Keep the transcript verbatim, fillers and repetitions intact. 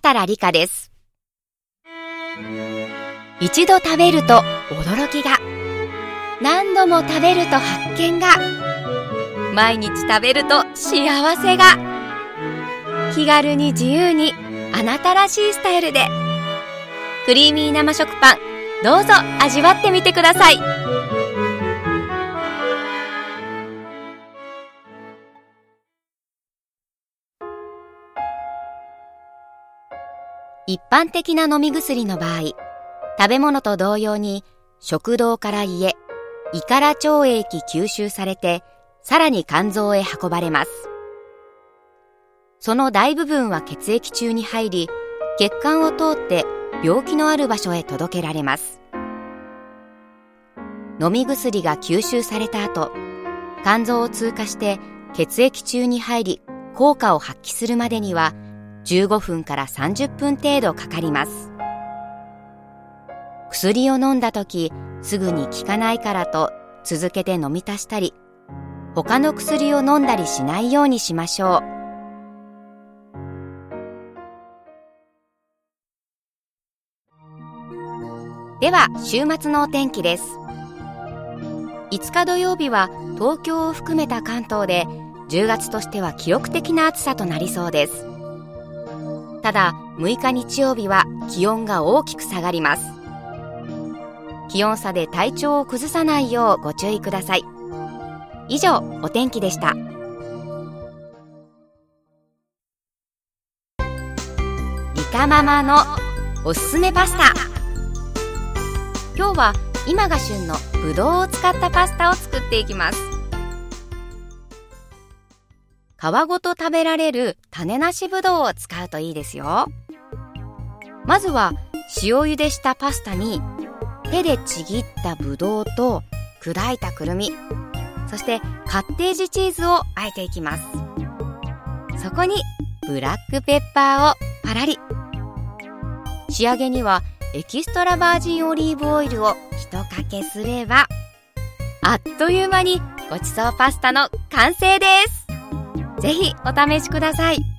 したら理香です。一度食べると驚きが、何度も食べると発見が、毎日食べると幸せが、気軽に自由にあなたらしいスタイルで、クリーミー生食パン、どうぞ味わってみてください。一般的な飲み薬の場合、食べ物と同様に食道から胃へ、胃から腸液吸収されて、さらに肝臓へ運ばれます。その大部分は血液中に入り、血管を通って病気のある場所へ届けられます。飲み薬が吸収された後、肝臓を通過して血液中に入り、効果を発揮するまでにはじゅうごふんからさんじゅっぷん程度かかります。薬を飲んだとき、すぐに効かないからと続けて飲み足したり、他の薬を飲んだりしないようにしましょう。では、週末のお天気です。いつか土曜日は東京を含めた関東でじゅうがつとしては記録的な暑さとなりそうです。ただ、むいか日曜日は気温が大きく下がります。気温差で体調を崩さないようご注意ください。以上、お天気でした。リカママのおすすめパスタ。今日は今が旬のぶどうを使ったパスタを作っていきます。皮ごと食べられる種なしぶどうを使うといいですよ。まずは塩茹でしたパスタに手でちぎったぶどうと砕いたくるみ、そしてカッテージチーズを和えていきます。そこにブラックペッパーをパラリ。仕上げにはエキストラバージンオリーブオイルを一かけすれば、あっという間にごちそうパスタの完成です。ぜひお試しください。